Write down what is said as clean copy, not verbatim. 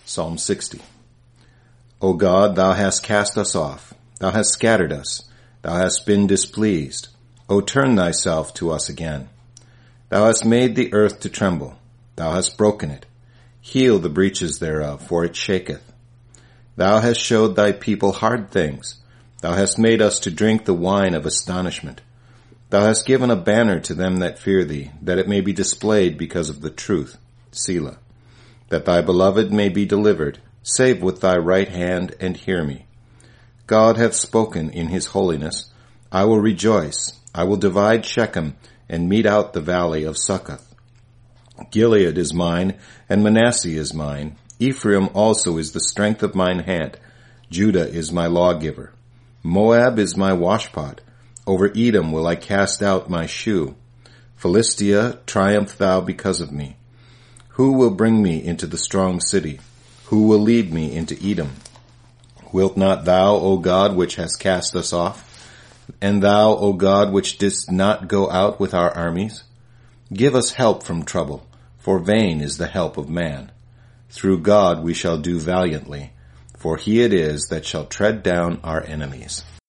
Psalm 60. O God, thou hast cast us off. Thou hast scattered us. Thou hast been displeased. O turn thyself to us again. Thou hast made the earth to tremble. Thou hast broken it. Heal the breaches thereof, for it shaketh. Thou hast showed thy people hard things. Thou hast made us to drink the wine of astonishment. Thou hast given a banner to them that fear thee, that it may be displayed because of the truth. Selah. That thy beloved may be delivered. Save with thy right hand, and hear me. God hath spoken in his holiness. I will rejoice. I will divide Shechem, and mete out the valley of Succoth. Gilead is mine, and Manasseh is mine. Ephraim also is the strength of mine hand. Judah is my lawgiver. Moab is my washpot. Over Edom will I cast out my shoe. Philistia, triumph thou because of me. Who will bring me into the strong city? Who will lead me into Edom? Wilt not thou, O God, which hast cast us off? And thou, O God, which didst not go out with our armies? Give us help from trouble, for vain is the help of man. Through God we shall do valiantly, for he it is that shall tread down our enemies.